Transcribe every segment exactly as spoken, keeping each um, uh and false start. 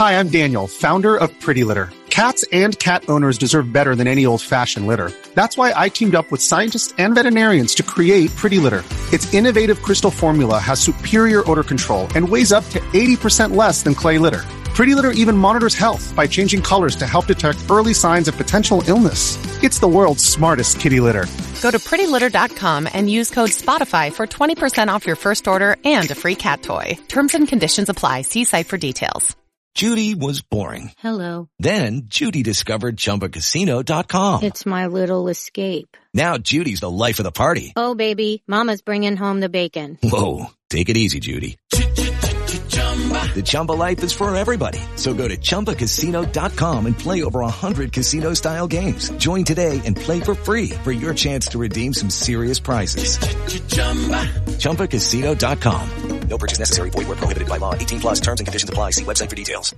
Hi, I'm Daniel, founder of Pretty Litter. Cats and cat owners deserve better than any old-fashioned litter. That's why I teamed up with scientists and veterinarians to create Pretty Litter. Its innovative crystal formula has superior odor control and weighs up to eighty percent less than clay litter. Pretty Litter even monitors health by changing colors to help detect early signs of potential illness. It's the world's smartest kitty litter. Go to pretty litter dot com and use code SPOTIFY for twenty percent off your first order and a free cat toy. Terms and conditions apply. See site for details. Judy was boring. Hello. Then Judy discovered Chumba Casino dot com. It's my little escape. Now Judy's the life of the party. Oh, baby, mama's bringing home the bacon. Whoa, take it easy, Judy. The Chumba life is for everybody. So go to Chumba Casino dot com and play over one hundred casino-style games. Join today and play for free for your chance to redeem some serious prizes. Chumba Casino dot com. No purchase necessary. Void where prohibited by law. eighteen plus terms and conditions apply. See website for details.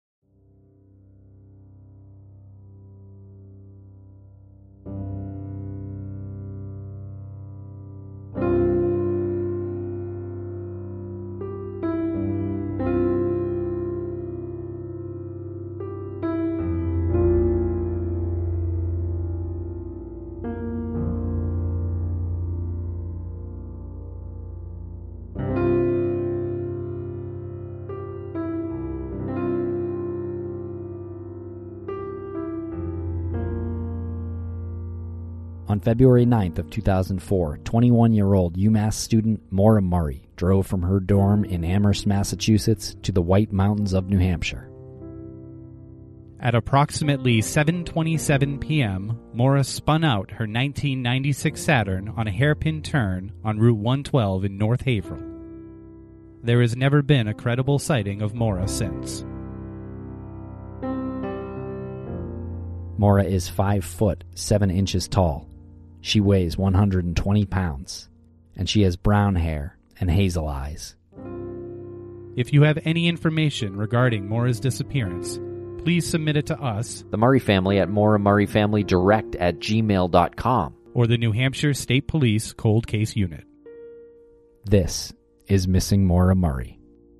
On February ninth of two thousand four, twenty-one-year-old UMass student Maura Murray drove from her dorm in Amherst, Massachusetts to the White Mountains of New Hampshire. At approximately seven twenty-seven p.m., Maura spun out her nineteen ninety-six Saturn on a hairpin turn on Route one twelve in North Haverhill. There has never been a credible sighting of Maura since. Maura is five foot seven inches tall. She weighs one hundred twenty pounds, and she has brown hair and hazel eyes. If you have any information regarding Maura's disappearance, please submit it to us, the Murray family, at Maura Murray Family Direct at gmail dot com, or the New Hampshire State Police Cold Case Unit. This is Missing Maura Murray.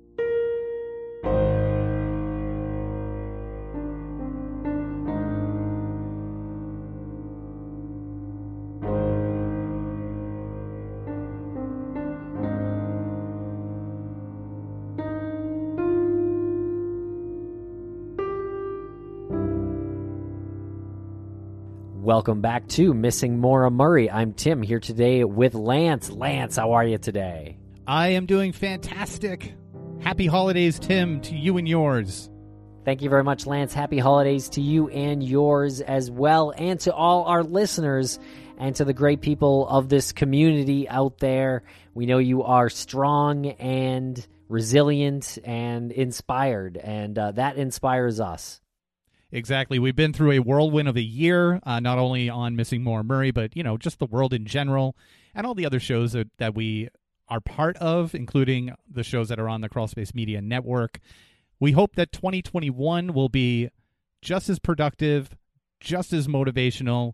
Welcome back to Missing Maura Murray. I'm Tim, here today with Lance. Lance, how are you today? I am doing fantastic. Happy holidays, Tim, to you and yours. Thank you very much, Lance. Happy holidays to you and yours as well, and to all our listeners and to the great people of this community out there. We know you are strong and resilient and inspired, and uh, that inspires us. Exactly. We've been through a whirlwind of a year, uh, not only on Missing Maura Murray, but, you know, just the world in general and all the other shows that, that we are part of, including the shows that are on the Crawlspace Media Network. We hope that twenty twenty-one will be just as productive, just as motivational,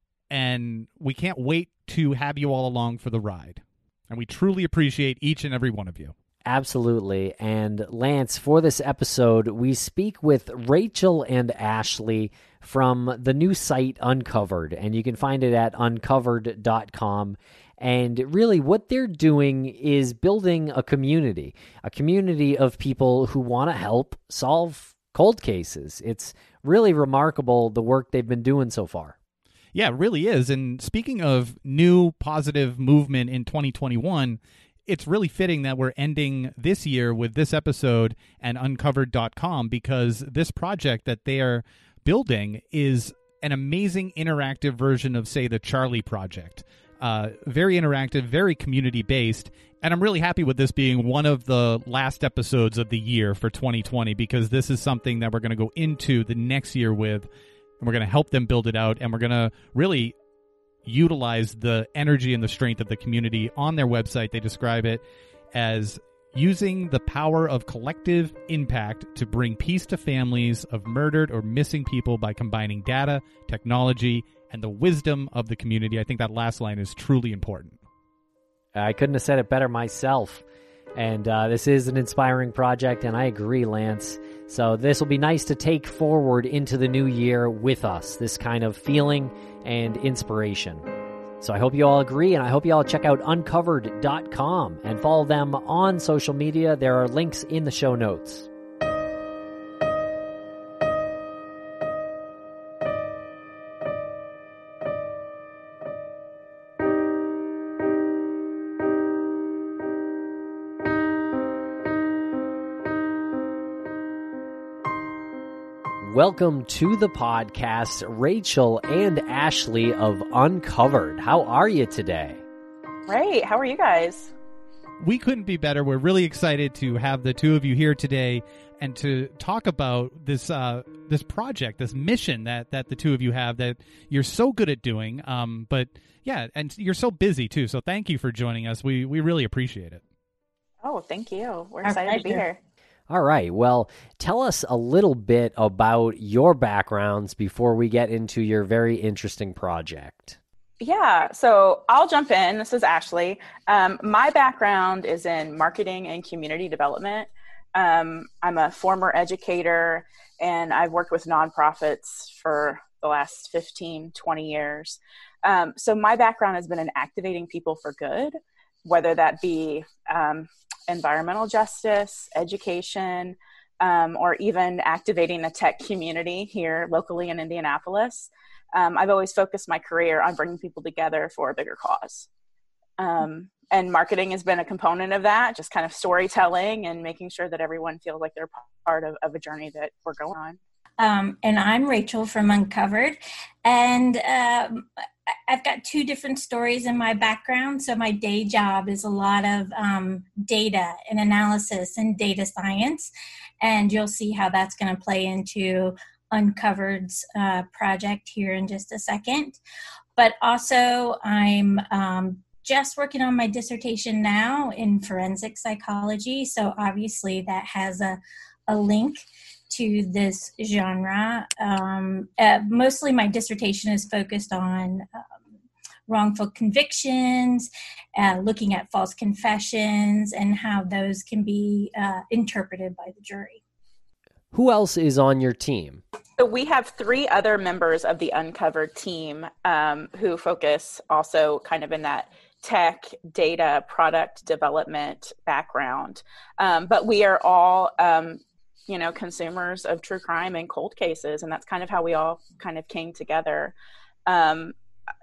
and we can't wait to have you all along for the ride. And we truly appreciate each and every one of you. Absolutely. And Lance, for this episode, we speak with Rachel and Ashley from the new site Uncovered, and you can find it at uncovered dot com. And really what they're doing is building a community, a community of people who want to help solve cold cases. It's really remarkable, the work they've been doing so far. Yeah, it really is. And speaking of new positive movement in twenty twenty-one, it's really fitting that we're ending this year with this episode and uncovered dot com, because this project that they are building is an amazing interactive version of, say, the Charlie Project. Uh, very interactive, very community-based, and I'm really happy with this being one of the last episodes of the year for twenty twenty, because this is something that we're going to go into the next year with, and we're going to help them build it out, and we're going to really utilize the energy and the strength of the community. On their website, they describe it as using the power of collective impact to bring peace to families of murdered or missing people by combining data, technology, and the wisdom of the community. I think that last line is truly important. I couldn't have said it better myself. And uh, this is an inspiring project, and I agree, Lance. So this will be nice to take forward into the new year with us, this kind of feeling and inspiration. So I hope you all agree, and I hope you all check out uncovered dot com and follow them on social media. There are links in the show notes. Welcome to the podcast, Rachel and Ashley of Uncovered. How are you today? Great. How are you guys? We couldn't be better. We're really excited to have the two of you here today and to talk about this uh, this project, this mission that, that the two of you have that you're so good at doing. Um, but yeah, and you're so busy too. So thank you for joining us. We we really appreciate it. Oh, thank you. We're excited to be here. All right. Well, tell us a little bit about your backgrounds before we get into your very interesting project. Yeah, so I'll jump in. This is Ashley. Um, my background is in marketing and community development. Um, I'm a former educator, and I've worked with nonprofits for the last fifteen, twenty years. Um, so my background has been in activating people for good, whether that be um, environmental justice, education, um, or even activating the tech community here locally in Indianapolis. Um, I've always focused my career on bringing people together for a bigger cause. Um, and marketing has been a component of that, just kind of storytelling and making sure that everyone feels like they're part of, of a journey that we're going on. Um, and I'm Rachel from Uncovered. And um, I've got two different stories in my background. So my day job is a lot of um, data and analysis and data science. And you'll see how that's going to play into Uncovered's uh, project here in just a second. But also I'm um, just working on my dissertation now in forensic psychology. So obviously that has a, a link to this genre. Um, uh, mostly my dissertation is focused on um, wrongful convictions, uh, looking at false confessions, and how those can be uh, interpreted by the jury. Who else is on your team? So we have three other members of the Uncovered team um, who focus also kind of in that tech, data, product development background. Um, but we are all um, you know, consumers of true crime and cold cases. And that's kind of how we all kind of came together. Um,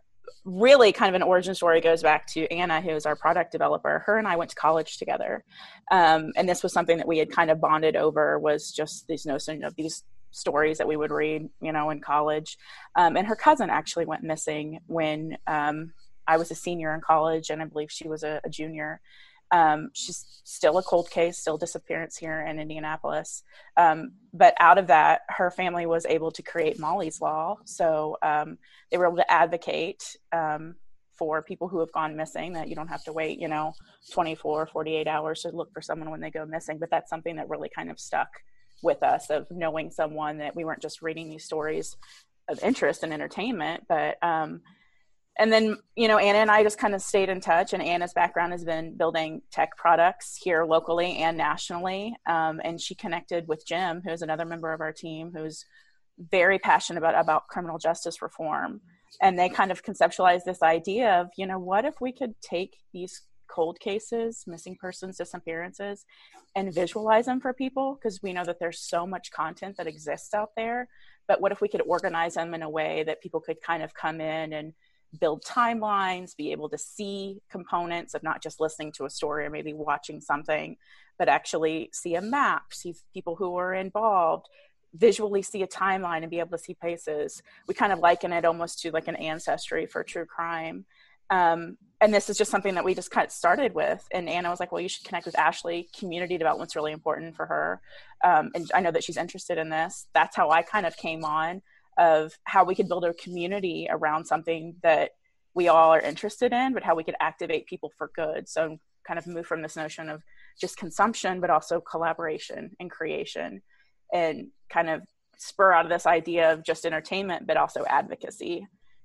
really kind of an origin story goes back to Anna, who is our product developer. Her and I went to college together. Um, and this was something that we had kind of bonded over, was just this notion of these stories that we would read, you know, in college. Um, and her cousin actually went missing when um, I was a senior in college, and I believe she was a, a junior. Um, she's still a cold case, still disappearance here in Indianapolis. Um, but out of that, her family was able to create Molly's Law. So um, they were able to advocate um, for people who have gone missing, that you don't have to wait, you know, twenty-four, forty-eight hours to look for someone when they go missing. But that's something that really kind of stuck with us, of knowing someone, that we weren't just reading these stories of interest and entertainment, but um, And then, you know, Anna and I just kind of stayed in touch, and Anna's background has been building tech products here locally and nationally. Um, and she connected with Jim, who is another member of our team, who's very passionate about, about criminal justice reform. And they kind of conceptualized this idea of, you know, what if we could take these cold cases, missing persons, disappearances, and visualize them for people? Because we know that there's so much content that exists out there. But what if we could organize them in a way that people could kind of come in and build timelines, be able to see components of not just listening to a story or maybe watching something, but actually see a map, see people who are involved, visually see a timeline and be able to see places. We kind of liken it almost to like an ancestry for true crime. Um, and this is just something that we just kind of started with. And Anna was like, well, you should connect with Ashley. Community development's really important for her. Um, and I know that she's interested in this. That's how I kind of came on, of how we could build a community around something that we all are interested in, but how we could activate people for good. So kind of move from this notion of just consumption, but also collaboration and creation, and kind of spur out of this idea of just entertainment, but also advocacy.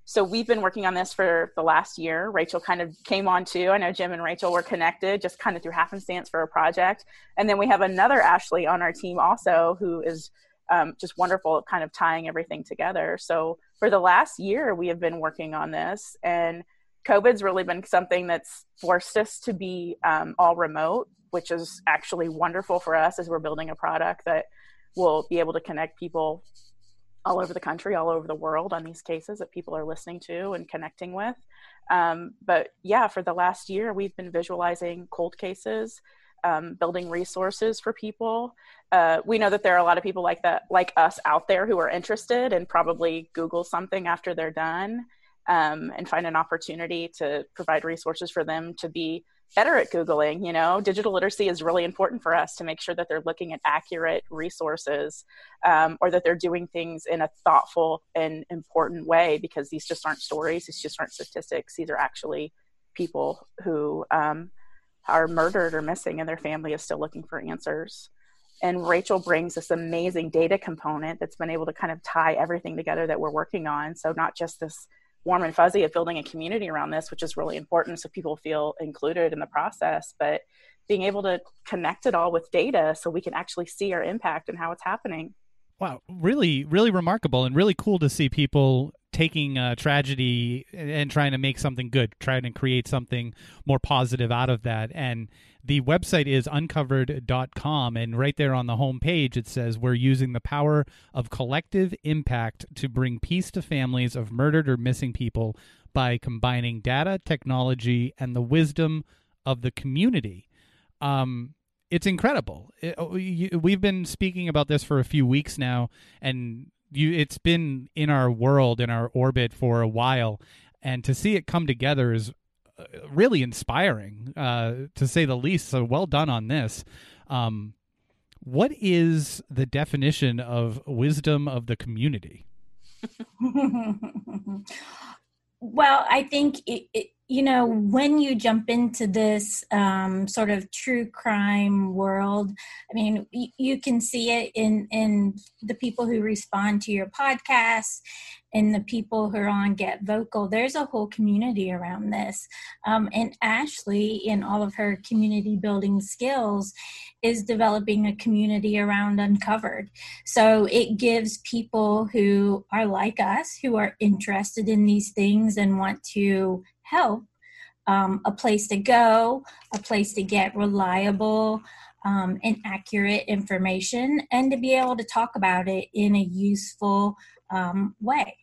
so we've been working on this for the last year. Rachel kind of came on too. I know Jim and Rachel were connected just kind of through happenstance for a project. And then we have another Ashley on our team also, who is um, just wonderful at kind of tying everything together. So for the last year, we have been working on this, and COVID's really been something that's forced us to be um, all remote, which is actually wonderful for us as we're building a product that will be able to connect people all over the country, all over the world on these cases that people are listening to and connecting with. Um, but yeah, for the last year, we've been visualizing cold cases, um, building resources for people. Uh, we know that there are a lot of people like that, like us out there, who are interested and probably Google something after they're done. Um, and find an opportunity to provide resources for them to be better at Googling. You know, digital literacy is really important for us to make sure that they're looking at accurate resources, um, or that they're doing things in a thoughtful and important way, because these just aren't stories. These just aren't statistics. These are actually people who um, are murdered or missing, and their family is still looking for answers. And Rachel brings this amazing data component that's been able to kind of tie everything together that we're working on. So not just this warm and fuzzy of building a community around this, which is really important so people feel included in the process, but being able to connect it all with data so we can actually see our impact and how it's happening. Wow, really, really remarkable, and really cool to see people taking a tragedy and trying to make something good, trying to create something more positive out of that. And the website is uncovered dot com, and right there on the home page it says, "We're using the power of collective impact to bring peace to families of murdered or missing people by combining data, technology, and the wisdom of the community." Um, it's incredible. It, you, we've been speaking about this for a few weeks now, and you, it's been in our world, in our orbit for a while, and to see it come together is really inspiring, uh, to say the least. So well done on this. Um, what is the definition of wisdom of the community? Well, I think, it, it, you know, when you jump into this um, sort of true crime world, I mean, y- you can see it in, in the people who respond to your podcasts and the people who are on Get Vocal. There's a whole community around this. Um, and Ashley, in all of her community building skills, is developing a community around Uncovered. So it gives people who are like us, who are interested in these things and want to help, um, a place to go, a place to get reliable um, and accurate information, and to be able to talk about it in a useful um, way.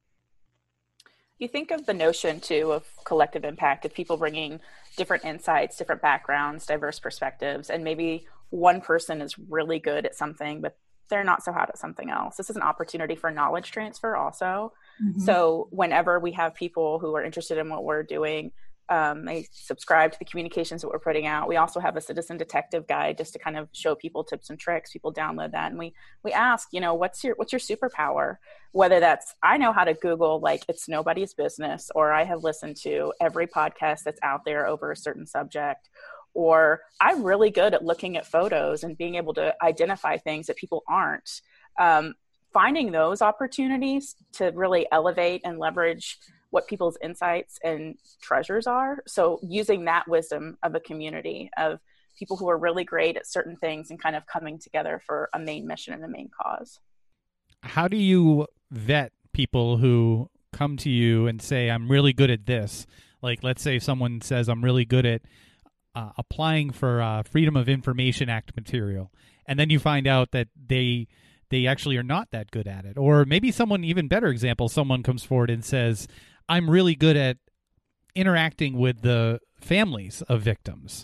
You think of the notion, too, of collective impact, of people bringing different insights, different backgrounds, diverse perspectives, and maybe one person is really good at something, but they're not so hot at something else. This is an opportunity for knowledge transfer also. Mm-hmm. So whenever we have people who are interested in what we're doing, um, they subscribe to the communications that we're putting out. We also have a citizen detective guide just to kind of show people tips and tricks. People download that, and we we ask, you know, what's your what's your superpower? Whether that's, I know how to Google like it's nobody's business, or I have listened to every podcast that's out there over a certain subject, or I'm really good at looking at photos and being able to identify things that people aren't. Um, finding those opportunities to really elevate and leverage what people's insights and treasures are. So using that wisdom of a community of people who are really great at certain things and kind of coming together for a main mission and a main cause. How do you vet people who come to you and say, I'm really good at this? Like, let's say someone says, I'm really good at uh, applying for uh, Freedom of Information Act material. And then you find out that they they actually are not that good at it. Or maybe someone, even better example, someone comes forward and says, I'm really good at interacting with the families of victims.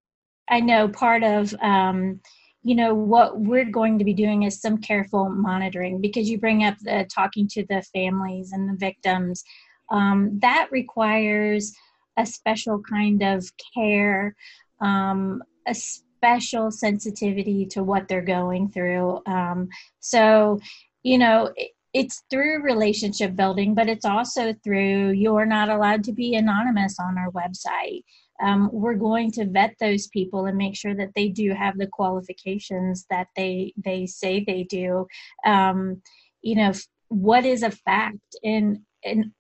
I know part of, um, you know, what we're going to be doing is some careful monitoring, because you bring up the talking to the families and the victims. Um, that requires a special kind of care, um, a special sensitivity to what they're going through. Um, so, you know, it, it's through relationship building, but it's also through, you're not allowed to be anonymous on our website. Um, we're going to vet those people and make sure that they do have the qualifications that they they say they do. Um, you know, what is a fact? And, and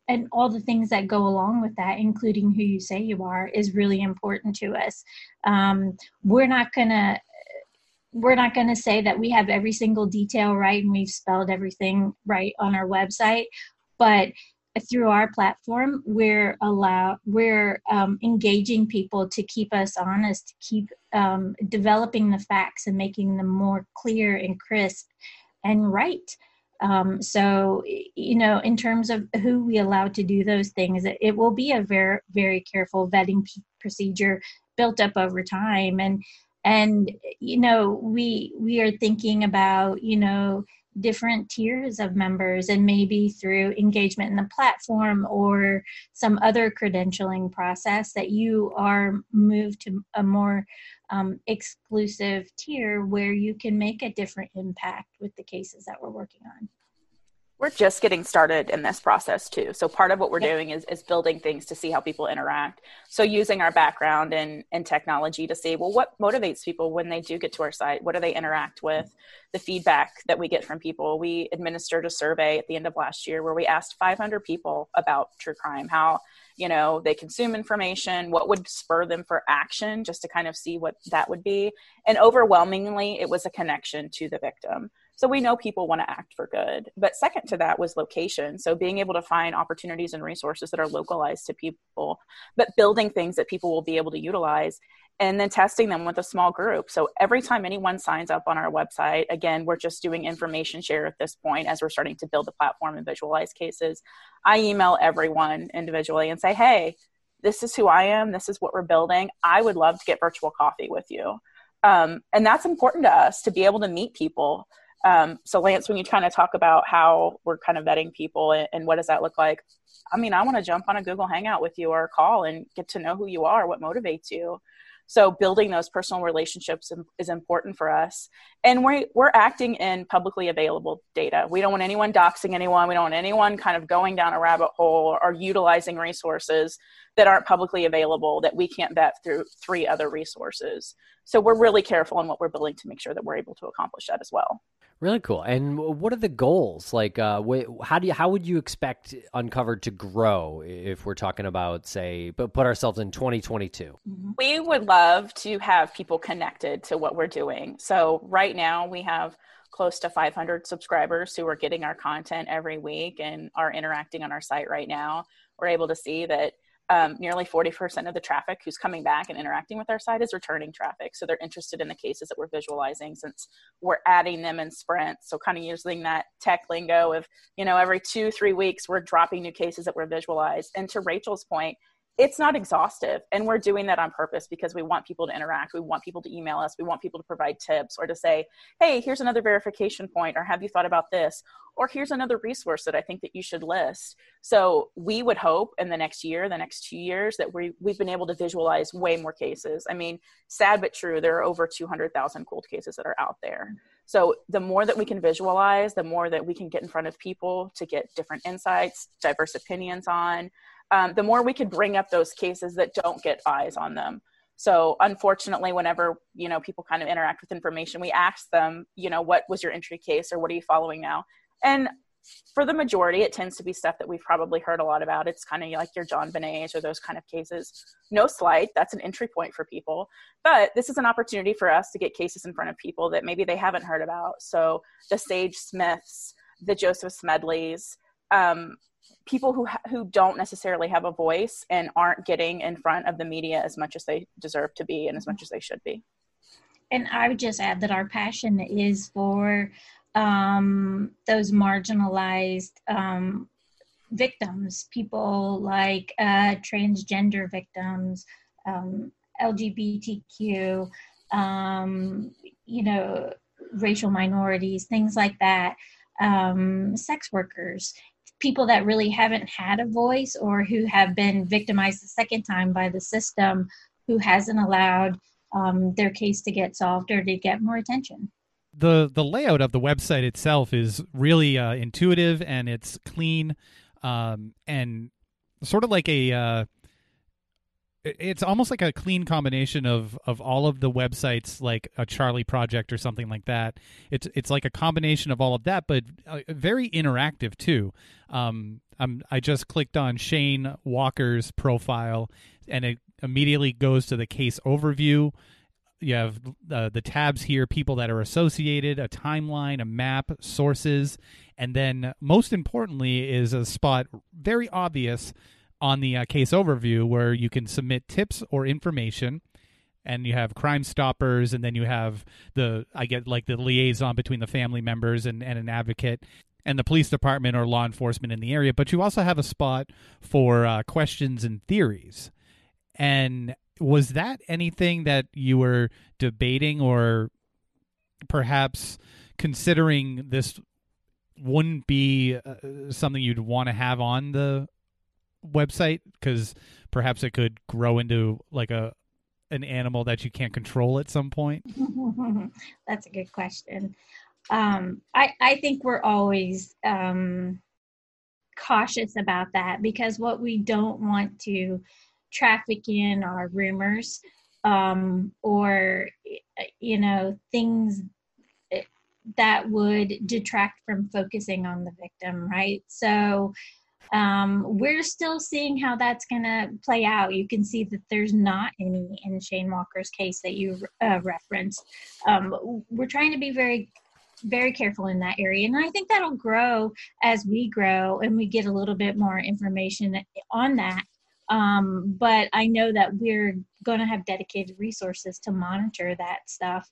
and all the things that go along with that, including who you say you are, is really important to us. Um, we're not gonna we're not gonna say that we have every single detail right and we've spelled everything right on our website, but through our platform, we're allow we're um, engaging people to keep us honest, to keep um, developing the facts and making them more clear and crisp and right. Um, so, you know, in terms of who we allow to do those things, it, it will be a very, very careful vetting p- procedure built up over time. And, and, you know, we, we are thinking about, you know, different tiers of members, and maybe through engagement in the platform or some other credentialing process that you are moved to a more um, exclusive tier where you can make a different impact with the cases that we're working on. We're just getting started in this process too. So part of what we're doing is, is building things to see how people interact. So using our background in, in technology to see, well, what motivates people when they do get to our site? What do they interact with? The feedback that we get from people. We administered a survey at the end of last year where we asked five hundred people about true crime, how, you know, they consume information, what would spur them for action, just to kind of see what that would be. And overwhelmingly, it was a connection to the victim. So we know people want to act for good. But second to that was location. So being able to find opportunities and resources that are localized to people, but building things that people will be able to utilize, and then testing them with a small group. So every time anyone signs up on our website, again, we're just doing information share at this point as we're starting to build the platform and visualize cases. I email everyone individually and say, hey, this is who I am. This is what we're building. I would love to get virtual coffee with you. Um, and that's important to us, to be able to meet people. Um, so Lance, when you kind of talk about how we're kind of vetting people and, and what does that look like? I mean, I want to jump on a Google Hangout with you or a call and get to know who you are, what motivates you. So building those personal relationships is important for us. And we're, we're acting in publicly available data. We don't want anyone doxing anyone. We don't want anyone kind of going down a rabbit hole or utilizing resources that aren't publicly available that we can't vet through three other resources. So we're really careful in what we're building to make sure that we're able to accomplish that as well. Really cool. And what are the goals? Like, uh, wh- how do you, how would you expect Uncovered to grow if we're talking about, say, but put ourselves in twenty twenty-two? We would love to have people connected to what we're doing. So right now we have close to five hundred subscribers who are getting our content every week and are interacting on our site right now. We're able to see that Um, nearly forty percent of the traffic who's coming back and interacting with our site is returning traffic. So they're interested in the cases that we're visualizing, since we're adding them in sprints. So kind of using that tech lingo of, you know, every two, three weeks, we're dropping new cases that we're visualized. And to Rachel's point, it's not exhaustive. And we're doing that on purpose because we want people to interact. We want people to email us. We want people to provide tips or to say, hey, here's another verification point, or have you thought about this? Or here's another resource that I think that you should list. So we would hope in the next year, the next two years, that we, we've been able to visualize way more cases. I mean, sad but true, there are over two hundred thousand cold cases that are out there. So the more that we can visualize, the more that we can get in front of people to get different insights, diverse opinions on, um, the more we could bring up those cases that don't get eyes on them. So unfortunately, whenever, you know, people kind of interact with information, we ask them, you know, what was your entry case, or what are you following now? And for the majority, it tends to be stuff that we've probably heard a lot about. It's kind of like your John Benet's or those kind of cases. No slight, that's an entry point for people. But this is an opportunity for us to get cases in front of people that maybe they haven't heard about. So the Sage Smiths, the Joseph Smedleys, um, people who ha- who don't necessarily have a voice and aren't getting in front of the media as much as they deserve to be and as much as they should be. And I would just add that our passion is for um, those marginalized um, victims, people like uh, transgender victims, um, L G B T Q, um, you know, racial minorities, things like that, um, sex workers, people that really haven't had a voice or who have been victimized the second time by the system, who hasn't allowed um, their case to get solved or to get more attention. The the layout of the website itself is really uh, intuitive, and it's clean, um, and sort of like a uh, it's almost like a clean combination of, of all of the websites, like a Charlie Project or something like that. It's it's like a combination of all of that, but uh, very interactive too. Um, I'm, I just clicked on Shane Walker's profile, and it immediately goes to the case overview. You have uh, the tabs here, people that are associated, a timeline, a map, sources, and then most importantly is a spot very obvious on the uh, case overview where you can submit tips or information, and you have Crime Stoppers, and then you have the, I get like the liaison between the family members and, and an advocate and the police department or law enforcement in the area. But you also have a spot for uh, questions and theories. And was that anything that you were debating or perhaps considering this wouldn't be uh, something you'd want to have on the website because perhaps it could grow into like a an animal that you can't control at some point? That's a good question. Um, I, I think we're always um, cautious about that, because what we don't want to traffic in are rumors um, or, you know, things that would detract from focusing on the victim, right? So Um, we're still seeing how that's going to play out. You can see that there's not any in Shane Walker's case that you uh, referenced. Um, we're trying to be very, very careful in that area. And I think that'll grow as we grow and we get a little bit more information on that. Um, but I know that we're going to have dedicated resources to monitor that stuff.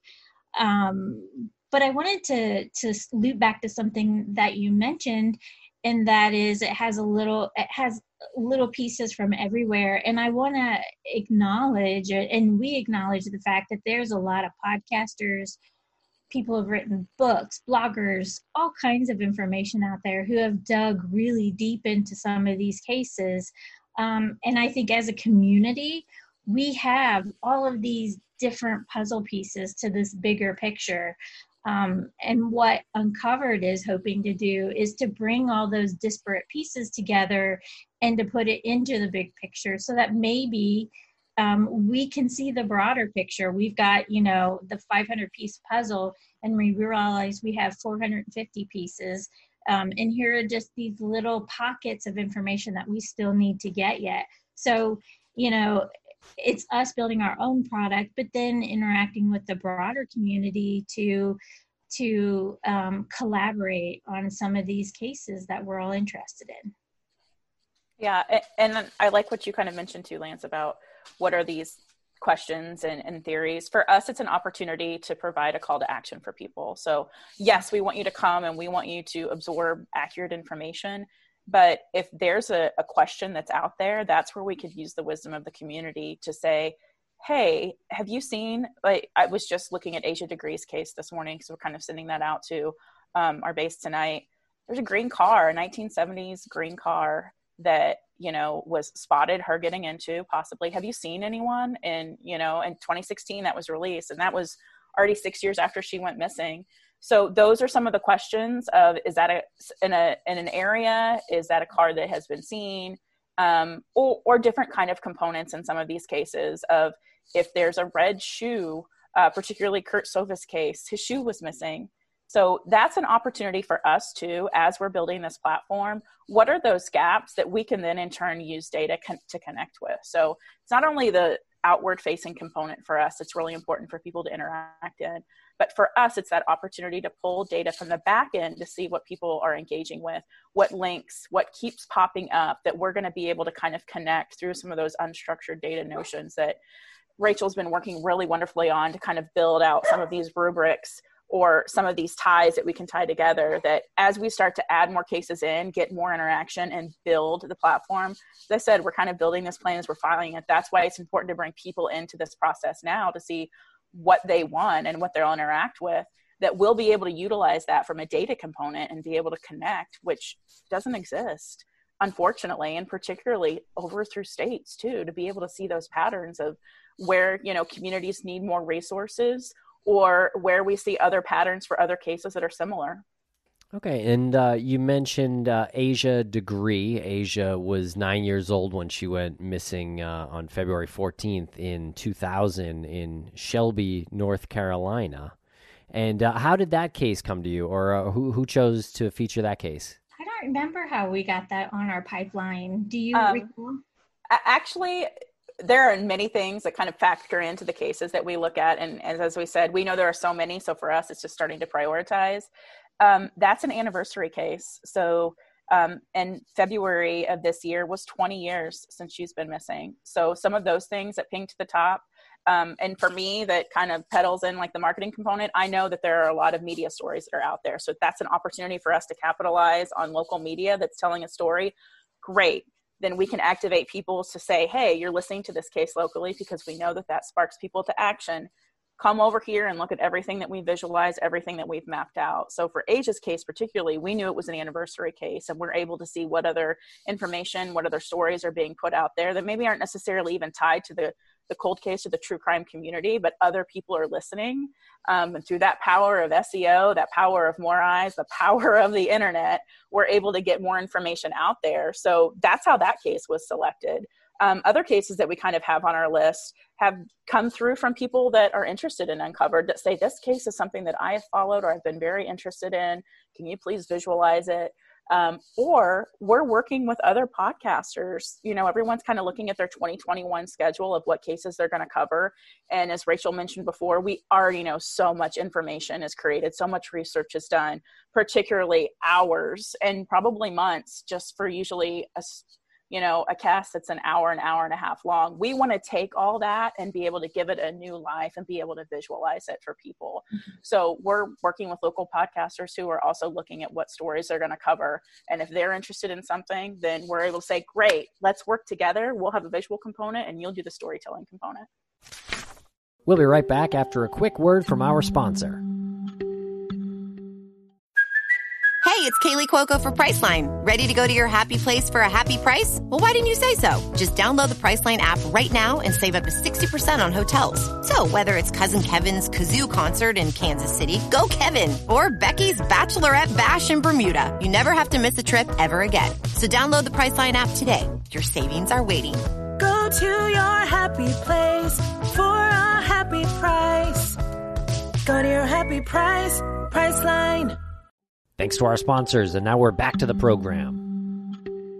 Um, but I wanted to, to loop back to something that you mentioned, and that is it has a little, it has little pieces from everywhere. And I want to acknowledge, and we acknowledge the fact that there's a lot of podcasters, people who have written books, bloggers, all kinds of information out there who have dug really deep into some of these cases. Um, and I think as a community, we have all of these different puzzle pieces to this bigger picture. Um, and what Uncovered is hoping to do is to bring all those disparate pieces together and to put it into the big picture so that maybe um, we can see the broader picture. We've got, you know, the five hundred piece puzzle, and we realize we have four hundred fifty pieces. Um, and here are just these little pockets of information that we still need to get yet. So, you know, it's us building our own product, but then interacting with the broader community to to um, collaborate on some of these cases that we're all interested in. Yeah, and I like what you kind of mentioned too, Lance, about what are these questions and, and theories. For us, it's an opportunity to provide a call to action for people. So yes, we want you to come and we want you to absorb accurate information. But if there's a, a question that's out there, that's where we could use the wisdom of the community to say, hey, have you seen, like I was just looking at Asia Degree's case this morning, so we're kind of sending that out to um, our base tonight. There's a green car, a nineteen seventies green car that, you know, was spotted her getting into possibly. Have you seen anyone? And, you know, in twenty sixteen that was released, and that was already six years after she went missing. So those are some of the questions of, is that a, in a in an area, is that a car that has been seen, um, or, or different kind of components in some of these cases of if there's a red shoe, uh, particularly Kurt Sova's case, his shoe was missing. So that's an opportunity for us too, as we're building this platform. What are those gaps that we can then in turn use data con- to connect with? So it's not only the outward facing component for us, it's really important for people to interact in. But for us, it's that opportunity to pull data from the back end to see what people are engaging with, what links, what keeps popping up that we're going to be able to kind of connect through some of those unstructured data notions that Rachel's been working really wonderfully on to kind of build out some of these rubrics or some of these ties that we can tie together, that as we start to add more cases in, get more interaction and build the platform. As I said, we're kind of building this plan as we're filing it. That's why it's important to bring people into this process now to see what they want and what they'll interact with, that we'll be able to utilize that from a data component and be able to connect, which doesn't exist, unfortunately, and particularly over through states too, to be able to see those patterns of where, you know, communities need more resources or where we see other patterns for other cases that are similar. Okay, and uh, you mentioned uh, Asia Degree. Asia was nine years old when she went missing uh, on February fourteenth in two thousand in Shelby, North Carolina. And uh, how did that case come to you, or uh, who who chose to feature that case? I don't remember how we got that on our pipeline. Do you um, recall? Actually, there are many things that kind of factor into the cases that we look at. And as, as we said, we know there are so many. So for us, it's just starting to prioritize. Um, that's an anniversary case. So um, in February of this year was twenty years since she's been missing. So some of those things that ping to the top. Um, and for me, that kind of pedals in like the marketing component. I know that there are a lot of media stories that are out there. So that's an opportunity for us to capitalize on local media that's telling a story. Great. Then we can activate people to say, hey, you're listening to this case locally, because we know that that sparks people to action. Come over here and look at everything that we visualize, everything that we've mapped out. So for Asia's case particularly, we knew it was an anniversary case, and we're able to see what other information, what other stories are being put out there that maybe aren't necessarily even tied to the, the cold case or the true crime community, but other people are listening. Um, and through that power of S E O, that power of more eyes, the power of the internet, we're able to get more information out there. So that's how that case was selected. Um, other cases that we kind of have on our list have come through from people that are interested in Uncovered that say, this case is something that I have followed or I've been very interested in. Can you please visualize it? Um, or we're working with other podcasters. You know, everyone's kind of looking at their twenty twenty-one schedule of what cases they're going to cover. And as Rachel mentioned before, we already know so much information is created, so much research is done, particularly hours and probably months just for usually a you know, a cast that's an hour, an hour and a half long. We want to take all that and be able to give it a new life and be able to visualize it for people. Mm-hmm. So we're working with local podcasters who are also looking at what stories they're going to cover. And if they're interested in something, then we're able to say, great, let's work together. We'll have a visual component and you'll do the storytelling component. We'll be right back after a quick word from our sponsor. Hey, it's Kaylee Cuoco for Priceline. Ready to go to your happy place for a happy price? Well, why didn't you say so? Just download the Priceline app right now and save up to sixty percent on hotels. So whether it's Cousin Kevin's Kazoo Concert in Kansas City, go Kevin, or Becky's Bachelorette Bash in Bermuda, you never have to miss a trip ever again. So download the Priceline app today. Your savings are waiting. Go to your happy place for a happy price. Go to your happy price, Priceline. Thanks to our sponsors, and now we're back to the program.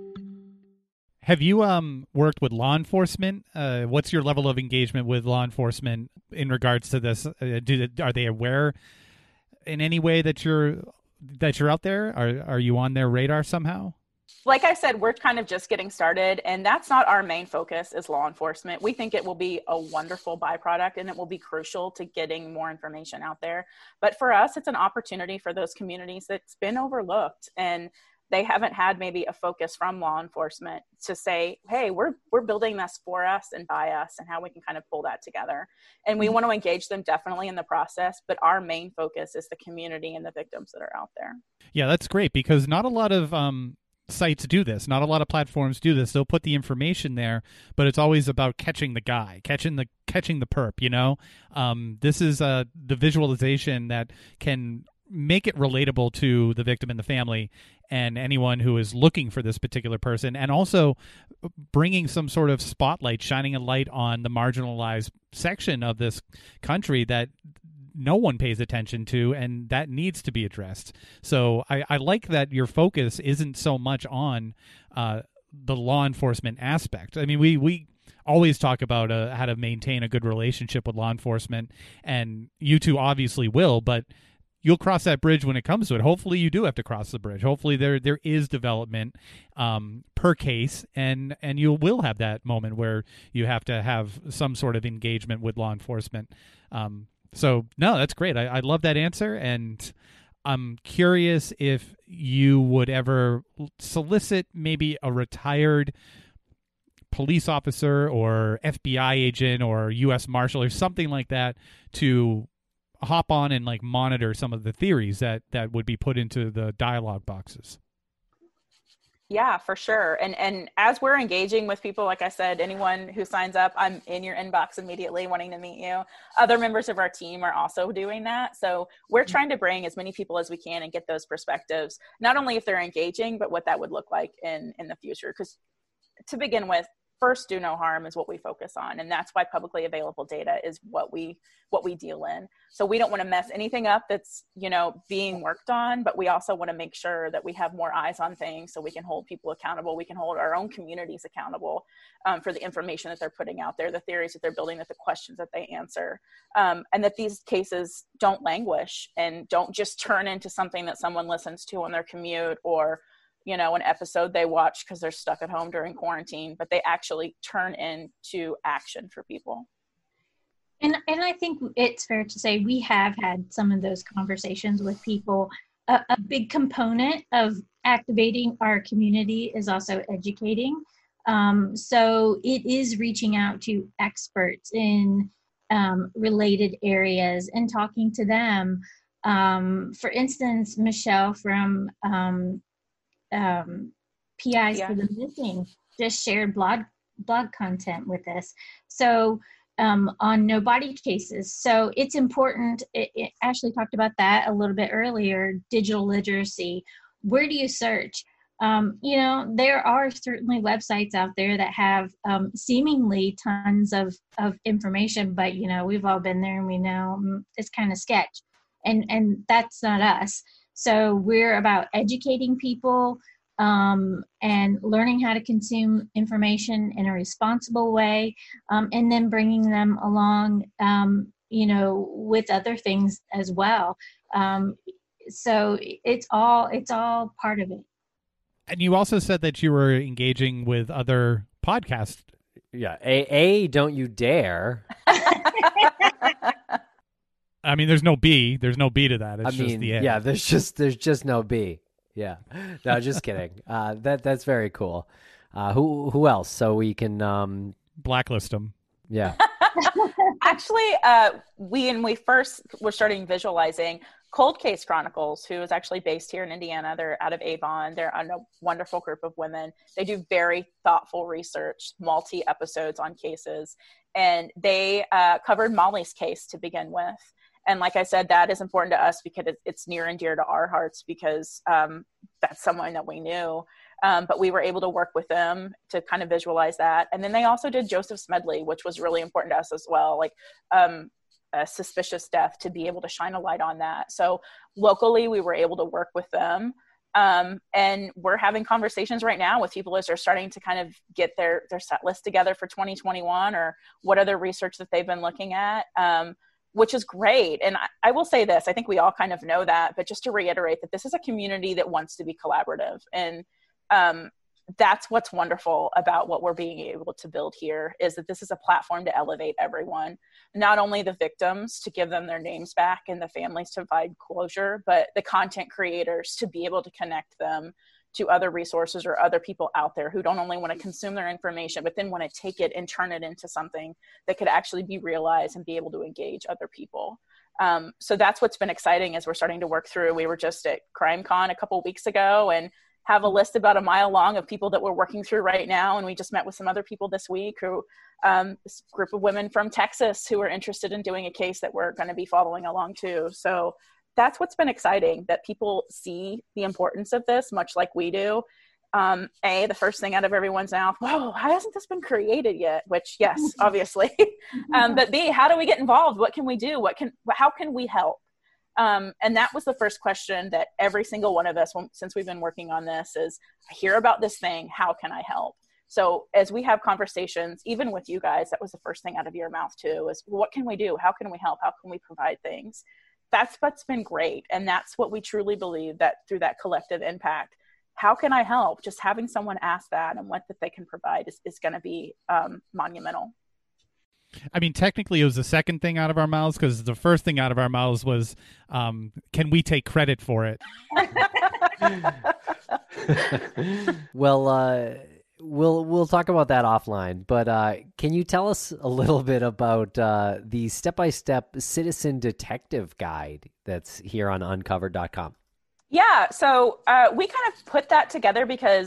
Have you um worked with law enforcement? Uh, what's your level of engagement with law enforcement in regards to this? Uh, do are they aware in any way that you're that you're out there? Are are you on their radar somehow? Like I said, we're kind of just getting started, and that's not our main focus is law enforcement. We think it will be a wonderful byproduct and it will be crucial to getting more information out there. But for us, it's an opportunity for those communities that's been overlooked and they haven't had maybe a focus from law enforcement to say, hey, we're we're building this for us and by us, and how we can kind of pull that together. And we want to engage them definitely in the process, but our main focus is the community and the victims that are out there. Yeah, that's great, because not a lot of um sites do this. Not a lot of platforms do this. They'll put the information there, but it's always about catching the guy, catching the catching the perp, you know? Um, this is uh, the visualization that can make it relatable to the victim and the family and anyone who is looking for this particular person, and also bringing some sort of spotlight, shining a light on the marginalized section of this country that no one pays attention to, and that needs to be addressed. So I, I like that your focus isn't so much on uh, the law enforcement aspect. I mean, we, we always talk about uh, how to maintain a good relationship with law enforcement, and you two obviously will, but you'll cross that bridge when it comes to it. Hopefully you do have to cross the bridge. Hopefully there there is development um, per case, and, and you will have that moment where you have to have some sort of engagement with law enforcement. Um So, no, that's great. I, I love that answer, and I'm curious if you would ever solicit maybe a retired police officer or F B I agent or U S Marshal or something like that to hop on and like monitor some of the theories that, that would be put into the dialogue boxes. Yeah, for sure. And and as we're engaging with people, like I said, anyone who signs up, I'm in your inbox immediately wanting to meet you. Other members of our team are also doing that. So we're trying to bring as many people as we can and get those perspectives, not only if they're engaging, but what that would look like in, in the future. Because to begin with, first, do no harm is what we focus on. And that's why publicly available data is what we what we deal in. So we don't want to mess anything up that's, you know, being worked on, but we also want to make sure that we have more eyes on things so we can hold people accountable. We can hold our own communities accountable um, for the information that they're putting out there, the theories that they're building, that the questions that they answer, um, and that these cases don't languish and don't just turn into something that someone listens to on their commute or, you know, an episode they watch because they're stuck at home during quarantine, but they actually turn into action for people. And and I think it's fair to say we have had some of those conversations with people. A, a big component of activating our community is also educating. Um, so it is reaching out to experts in um, related areas and talking to them. Um, for instance, Michelle from um, um, P Is yeah. for the Missing just shared blog blog content with us. So um, on no body cases. So it's important. It, it, Ashley talked about that a little bit earlier, digital literacy. Where do you search? Um, you know, there are certainly websites out there that have um, seemingly tons of, of information, but, you know, we've all been there and we know um, it's kind of sketch. And, and that's not us. So we're about educating people um, and learning how to consume information in a responsible way, um, and then bringing them along, um, you know, with other things as well. Um, so it's all it's all part of it. And you also said that you were engaging with other podcasts. Yeah, a a don't you dare. I mean, there's no B. There's no B to that. It's I just mean, the A. Yeah, there's just there's just no B. Yeah, no, just kidding. Uh, that that's very cool. Uh, who who else? So we can um... blacklist them. Yeah. Actually, uh, we when we first were starting visualizing, Cold Case Chronicles, who is actually based here in Indiana, they're out of Avon. They're a wonderful group of women. They do very thoughtful research, multi episodes on cases, and they uh, covered Molly's case to begin with. And like I said, that is important to us because it's near and dear to our hearts because um, that's someone that we knew. Um, but we were able to work with them to kind of visualize that. And then they also did Joseph Smedley, which was really important to us as well, like um, a suspicious death, to be able to shine a light on that. So locally, we were able to work with them. Um, and we're having conversations right now with people as they're starting to kind of get their, their set list together for twenty twenty-one or what other research that they've been looking at. Um, which is great. And I, I will say this, I think we all kind of know that, but just to reiterate that this is a community that wants to be collaborative. And um, that's what's wonderful about what we're being able to build here, is that this is a platform to elevate everyone, not only the victims to give them their names back and the families to provide closure, but the content creators to be able to connect them to other resources or other people out there who don't only want to consume their information, but then want to take it and turn it into something that could actually be realized and be able to engage other people. Um, so that's what's been exciting as we're starting to work through. We were just at CrimeCon a couple of weeks ago and have a list about a mile long of people that we're working through right now. And we just met with some other people this week who, um, this group of women from Texas who are interested in doing a case that we're going to be following along too. So that's what's been exciting, that people see the importance of this, much like we do. Um, A, the first thing out of everyone's mouth, whoa, how hasn't this been created yet? Which, yes, obviously. um, but B, how do we get involved? What can we do? What can, how can we help? Um, and that was the first question that every single one of us, since we've been working on this, is, I hear about this thing, how can I help? So as we have conversations, even with you guys, that was the first thing out of your mouth too, is what can we do? How can we help? How can we provide things? That's what's been great. And that's what we truly believe, that through that collective impact, how can I help? Just having someone ask that and what that they can provide is, is going to be um, monumental. I mean, technically it was the second thing out of our mouths, because the first thing out of our mouths was, um, can we take credit for it? well, uh, We'll we'll talk about that offline, but uh, can you tell us a little bit about uh, the step-by-step citizen detective guide that's here on uncovered dot com? Yeah, so uh, we kind of put that together because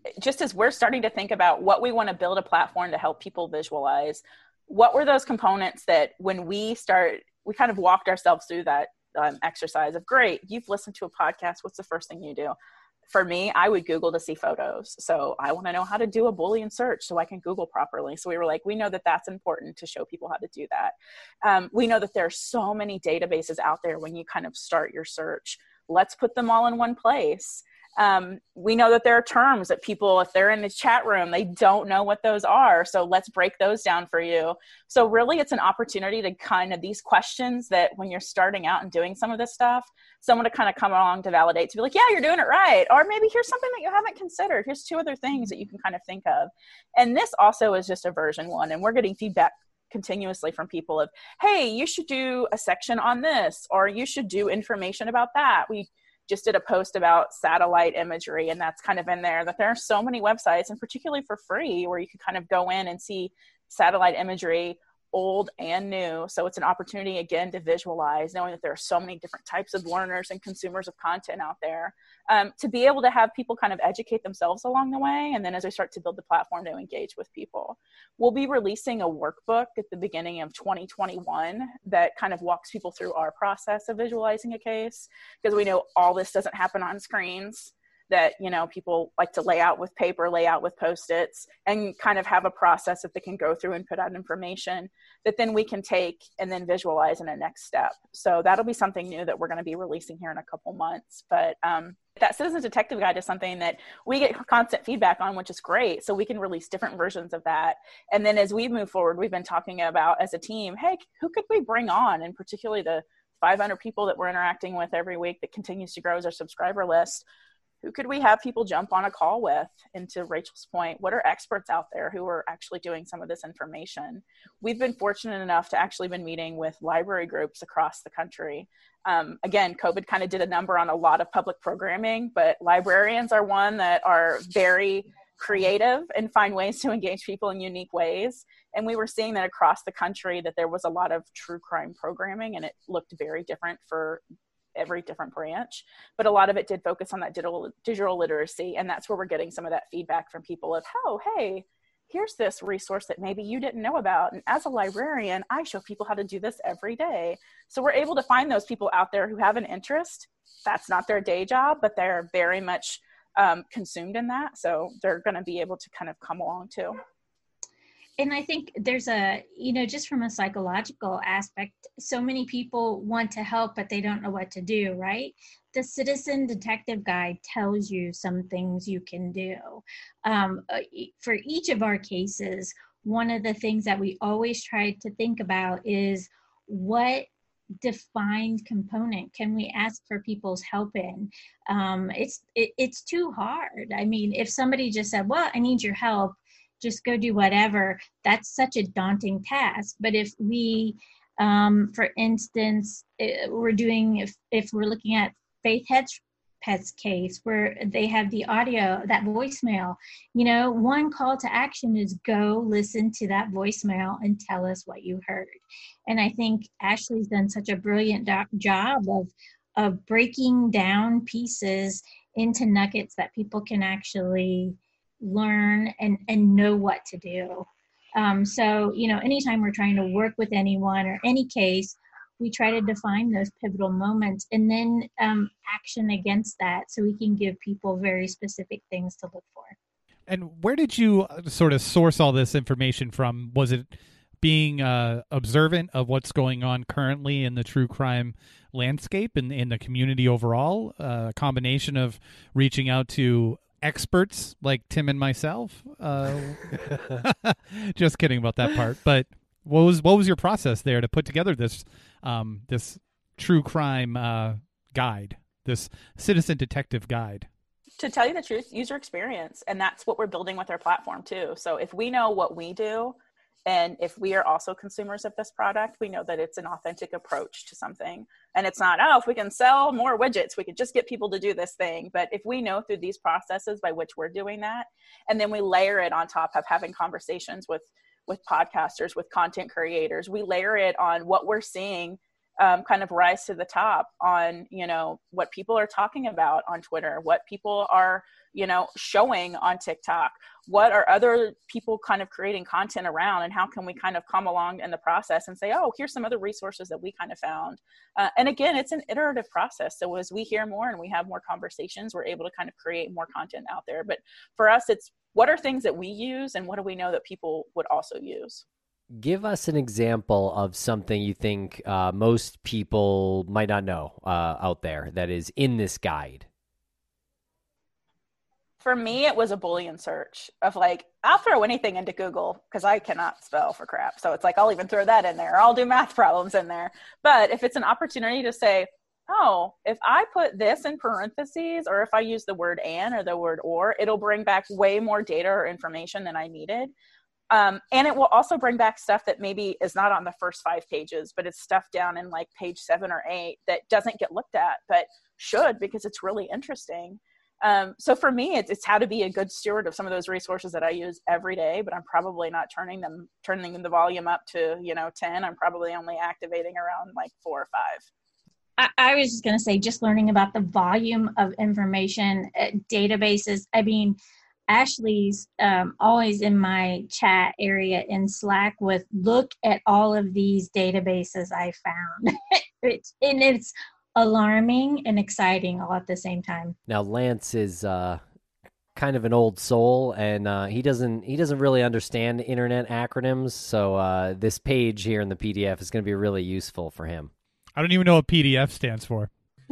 just as we're starting to think about what we want to build a platform to help people visualize, what were those components that when we start, we kind of walked ourselves through that um, exercise of, great, you've listened to a podcast. What's the first thing you do? For me, I would Google to see photos. So I want to know how to do a Boolean search so I can Google properly. So we were like, we know that that's important to show people how to do that. Um, we know that there are so many databases out there when you kind of start your search. Let's put them all in one place. Um, we know that there are terms that people, if they're in the chat room, they don't know what those are. So let's break those down for you. So really it's an opportunity to kind of these questions that when you're starting out and doing some of this stuff, someone to kind of come along to validate, to be like, yeah, you're doing it right. Or maybe here's something that you haven't considered. Here's two other things that you can kind of think of. And this also is just a version one. And we're getting feedback continuously from people of, hey, you should do a section on this, or you should do information about that. We just did a post about satellite imagery, and that's kind of in there, that there are so many websites, and particularly for free, where you can kind of go in and see satellite imagery, old and new. So it's an opportunity, again, to visualize, knowing that there are so many different types of learners and consumers of content out there, um, to be able to have people kind of educate themselves along the way. And then as we start to build the platform, to engage with people. We'll be releasing a workbook at the beginning of twenty twenty-one that kind of walks people through our process of visualizing a case, because we know all this doesn't happen on screens, that, you know, people like to lay out with paper, lay out with Post-its, and kind of have a process that they can go through and put out information that then we can take and then visualize in a next step. So that'll be something new that we're going to be releasing here in a couple months. But um, that Citizen Detective Guide is something that we get constant feedback on, which is great. So we can release different versions of that. And then as we move forward, we've been talking about as a team, hey, who could we bring on? And particularly the five hundred people that we're interacting with every week that continues to grow as our subscriber list. Who could we have people jump on a call with? And to Rachel's point, what are experts out there who are actually doing some of this information? We've been fortunate enough to actually been meeting with library groups across the country. Um, again, COVID kind of did a number on a lot of public programming, but librarians are one that are very creative and find ways to engage people in unique ways. And we were seeing that across the country that there was a lot of true crime programming, and it looked very different for every different branch, but a lot of it did focus on that digital digital literacy. And that's where we're getting some of that feedback from people of, oh, hey, here's this resource that maybe you didn't know about. And as a librarian, I show people how to do this every day. So we're able to find those people out there who have an interest. That's not their day job, but they're very much um, consumed in that. So they're going to be able to kind of come along too. And I think there's a, you know, just from a psychological aspect, so many people want to help, but they don't know what to do, right? The Citizen Detective Guide tells you some things you can do. Um, for each of our cases, one of the things that we always try to think about is what defined component can we ask for people's help in? Um, it's it, it's too hard. I mean, if somebody just said, well, I need your help, just go do whatever, that's such a daunting task. But if we, um, for instance, we're doing, if, if we're looking at Faith Hedgepeth's case, where they have the audio, that voicemail, you know, one call to action is go listen to that voicemail and tell us what you heard. And I think Ashley's done such a brilliant do- job of, of breaking down pieces into nuggets that people can actually learn and, and know what to do. Um, so, you know, anytime we're trying to work with anyone or any case, we try to define those pivotal moments and then um, action against that so we can give people very specific things to look for. And where did you sort of source all this information from? Was it being uh, observant of what's going on currently in the true crime landscape and in the community overall? Uh, a combination of reaching out to experts like Tim and myself. Uh, just kidding about that part. But what was what was your process there to put together this um, this true crime uh, guide, this Citizen Detective Guide? To tell you the truth, user experience, and that's what we're building with our platform too. So if we know what we do, and if we are also consumers of this product, we know that it's an authentic approach to something. And it's not, oh, if we can sell more widgets, we could just get people to do this thing. But if we know through these processes by which we're doing that, and then we layer it on top of having conversations with, with podcasters, with content creators, we layer it on what we're seeing um, kind of rise to the top on, you know, what people are talking about on Twitter, what people are, you know, showing on TikTok, what are other people kind of creating content around, and how can we kind of come along in the process and say, oh, here's some other resources that we kind of found. Uh, and again, it's an iterative process. So as we hear more and we have more conversations, we're able to kind of create more content out there. But for us, it's what are things that we use and what do we know that people would also use? Give us an example of something you think uh, most people might not know uh, out there that is in this guide. For me, it was a Boolean search of like, I'll throw anything into Google because I cannot spell for crap. So it's like, I'll even throw that in there. I'll do math problems in there. But if it's an opportunity to say, oh, if I put this in parentheses, or if I use the word and or the word or, it'll bring back way more data or information than I needed. Um, and it will also bring back stuff that maybe is not on the first five pages, but it's stuff down in like page seven or eight that doesn't get looked at, but should, because it's really interesting. Um, so for me, it's, it's how to be a good steward of some of those resources that I use every day, but I'm probably not turning them, turning the volume up to, you know, ten. I'm probably only activating around like four or five. I, I was just going to say, just learning about the volume of information, uh, databases. I mean, Ashley's um, always in my chat area in Slack with, look at all of these databases I found. it's, and it's alarming and exciting all at the same time. Now, Lance is uh, kind of an old soul, and uh, he doesn't he doesn't really understand internet acronyms, so uh, this page here in the P D F is going to be really useful for him. I don't even know what P D F stands for.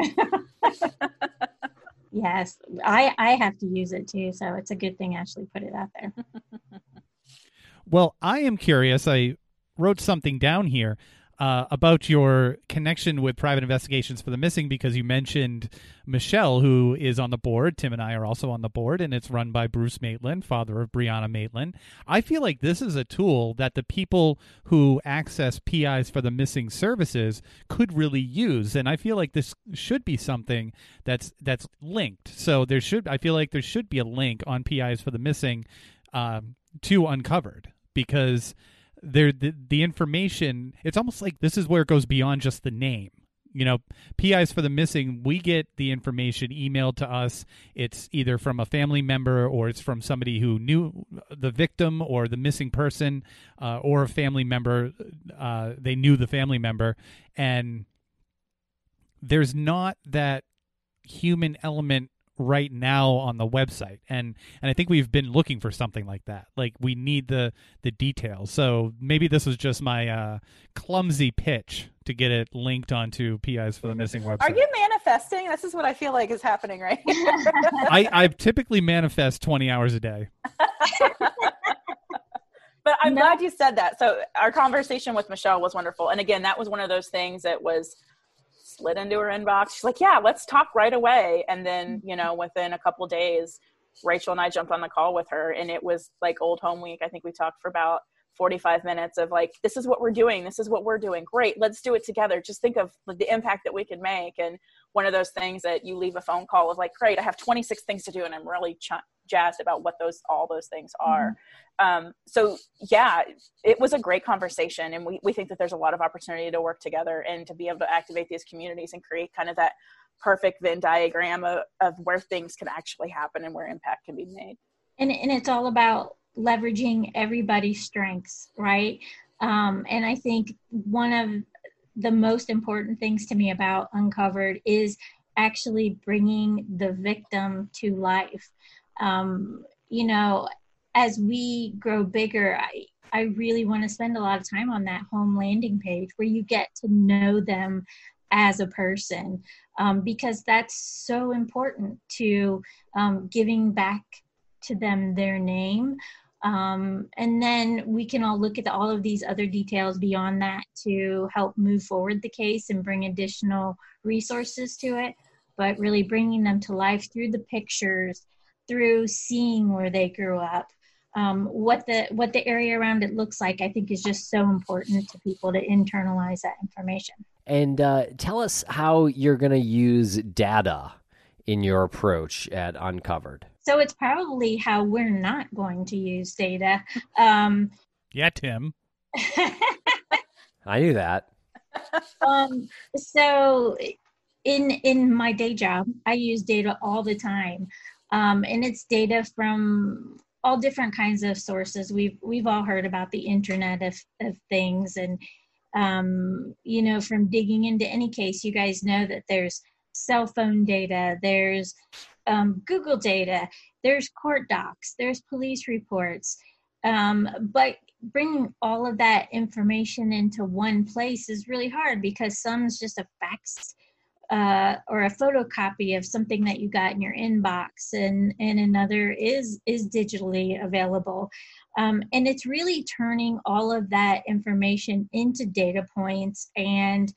Yes, I, I have to use it too, so it's a good thing Ashley put it out there. Well, I am curious. I wrote something down here uh, about your connection with Private Investigations for the Missing, because you mentioned Michelle, who is on the board. Tim and I are also on the board, and it's run by Bruce Maitland, father of Brianna Maitland. I feel like this is a tool that the people who access P Is for the Missing services could really use, and I feel like this should be something that's that's linked. So there should, I feel like there should be a link on P Is for the Missing um, to Uncovered, because there the, the information, it's almost like this is where it goes beyond just the name. You know, P Is for the Missing, we get the information emailed to us. It's either from a family member, or it's from somebody who knew the victim or the missing person, uh, or a family member. Uh, they knew the family member. And there's not that human element right now on the website, and and I think we've been looking for something like that. Like, we need the the details. So maybe this was just my uh clumsy pitch to get it linked onto P Is for the Missing website. Are you manifesting? This is what I feel like is happening right here. I I typically manifest twenty hours a day. But I'm no. glad you said that. So our conversation with Michelle was wonderful, and again, that was one of those things that was slid into her inbox. She's like, yeah, let's talk right away. And then, you know, within a couple days, Rachel and I jumped on the call with her, and it was like Old Home Week. I think we talked for about forty-five minutes of like, this is what we're doing. This is what we're doing. Great. Let's do it together. Just think of the impact that we could make. And one of those things that you leave a phone call of like, great, I have twenty-six things to do, and I'm really ch- jazzed about what those, all those things are. Mm-hmm. Um, so yeah, it was a great conversation. And we, we think that there's a lot of opportunity to work together and to be able to activate these communities and create kind of that perfect Venn diagram of, of where things can actually happen and where impact can be made. And, and it's all about leveraging everybody's strengths, right? Um, and I think one of the most important things to me about Uncovered is actually bringing the victim to life. Um, you know, as we grow bigger, I, I really want to spend a lot of time on that home landing page where you get to know them as a person, um, because that's so important to um, giving back to them their name. Um, and then we can all look at all of these other details beyond that to help move forward the case and bring additional resources to it, but really bringing them to life through the pictures, through seeing where they grew up. Um, what the what the area around it looks like, I think, is just so important to people to internalize that information. And uh, tell us how you're going to use data in your approach at Uncovered. So it's probably how we're not going to use data. Um, yeah, Tim. I knew that. um, so in in my day job, I use data all the time, um, and it's data from all different kinds of sources. We've we've all heard about the Internet of, of Things, and um, you know, from digging into any case, you guys know that there's cell phone data, there's um, Google data, there's court docs, there's police reports, um, but bringing all of that information into one place is really hard because some's just a fax uh, or a photocopy of something that you got in your inbox, and, and another is is digitally available. Um, and it's really turning all of that information into data points and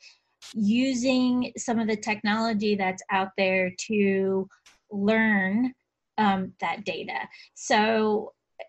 using some of the technology that's out there to learn um, that data. So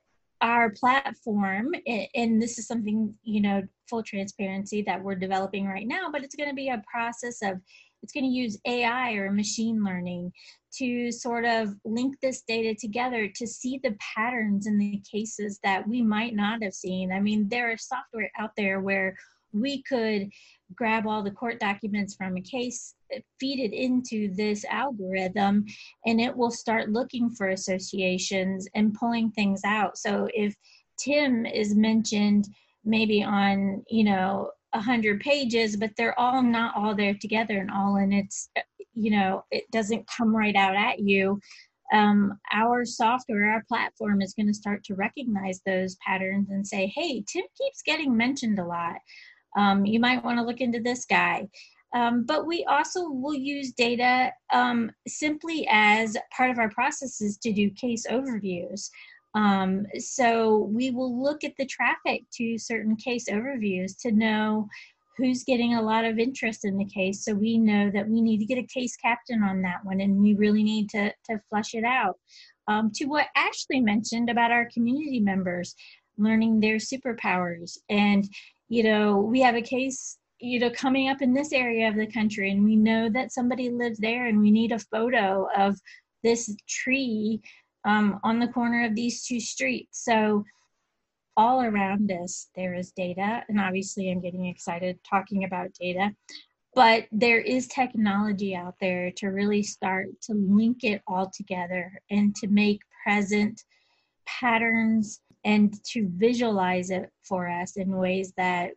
our platform, and this is something, you know, full transparency that we're developing right now, but it's going to be a process of, it's going to use A I or machine learning to sort of link this data together to see the patterns in the cases that we might not have seen. I mean, there is software out there where we could grab all the court documents from a case, feed it into this algorithm, and it will start looking for associations and pulling things out. So if Tim is mentioned maybe on, you know, a hundred pages, but they're all not all there together and all in its, you know, it doesn't come right out at you. Um, our software, our platform is going to start to recognize those patterns and say, hey, Tim keeps getting mentioned a lot. Um, you might want to look into this guy. Um, but we also will use data um, simply as part of our processes to do case overviews. Um, so we will look at the traffic to certain case overviews to know who's getting a lot of interest in the case. So we know that we need to get a case captain on that one, and we really need to, to flush it out. Um, to what Ashley mentioned about our community members learning their superpowers. And, you know, we have a case, you know, coming up in this area of the country, and we know that somebody lives there, and we need a photo of this tree um, on the corner of these two streets. So all around us, there is data, and obviously I'm getting excited talking about data, but there is technology out there to really start to link it all together and to make present patterns and to visualize it for us in ways that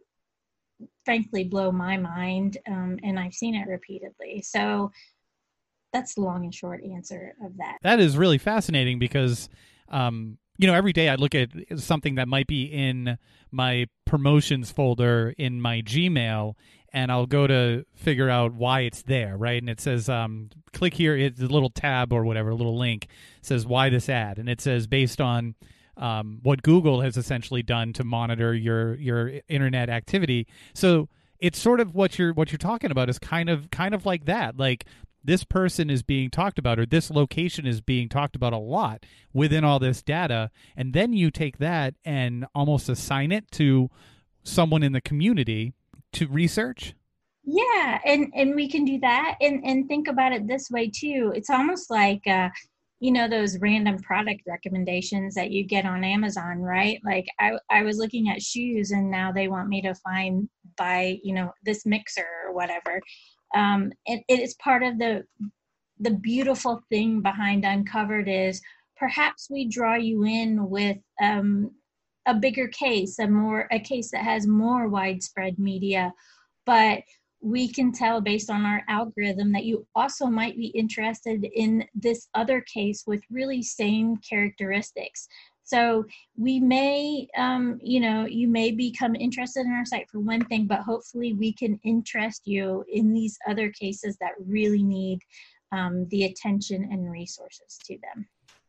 frankly blow my mind, um, and I've seen it repeatedly. So that's the long and short answer of that. That is really fascinating because, um, you know, every day I look at something that might be in my promotions folder in my Gmail, and I'll go to figure out why it's there, right? And it says, um, click here, it's a little tab or whatever, a little link, says, why this ad? And it says, based on um, what Google has essentially done to monitor your your internet activity. So it's sort of what you're what you're talking about is kind of kind of like that. Like, this person is being talked about, or this location is being talked about a lot within all this data, and then you take that and almost assign it to someone in the community to research. Yeah, and, and we can do that, and, and think about it this way too. It's almost like, uh, you know, those random product recommendations that you get on Amazon, right? Like I, I was looking at shoes, and now they want me to find, buy, you know, this mixer or whatever. Um, it, it is part of the the beautiful thing behind Uncovered is perhaps we draw you in with um, a bigger case, a more a case that has more widespread media, but we can tell based on our algorithm that you also might be interested in this other case with really same characteristics. So we may, um, you know, you may become interested in our site for one thing, but hopefully we can interest you in these other cases that really need um, the attention and resources to them.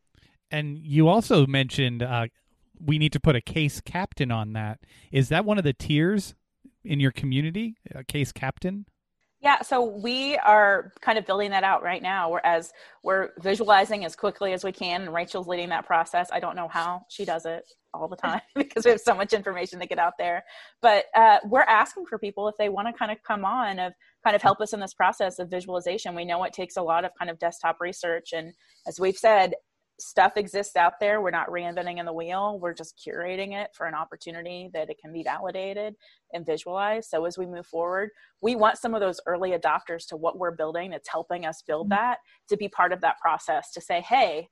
And you also mentioned uh, we need to put a case captain on that. Is that one of the tiers in your community, a case captain? Yeah, so we are kind of building that out right now. We're as we're visualizing as quickly as we can, and Rachel's leading that process. I don't know how she does it all the time because we have so much information to get out there. But uh, we're asking for people if they want to kind of come on, of kind of help us in this process of visualization. We know it takes a lot of kind of desktop research, and as we've said, stuff exists out there. We're not reinventing in the wheel. We're just curating it for an opportunity that it can be validated and visualized. So as we move forward, we want some of those early adopters to what we're building that's helping us build that to be part of that process, to say, hey,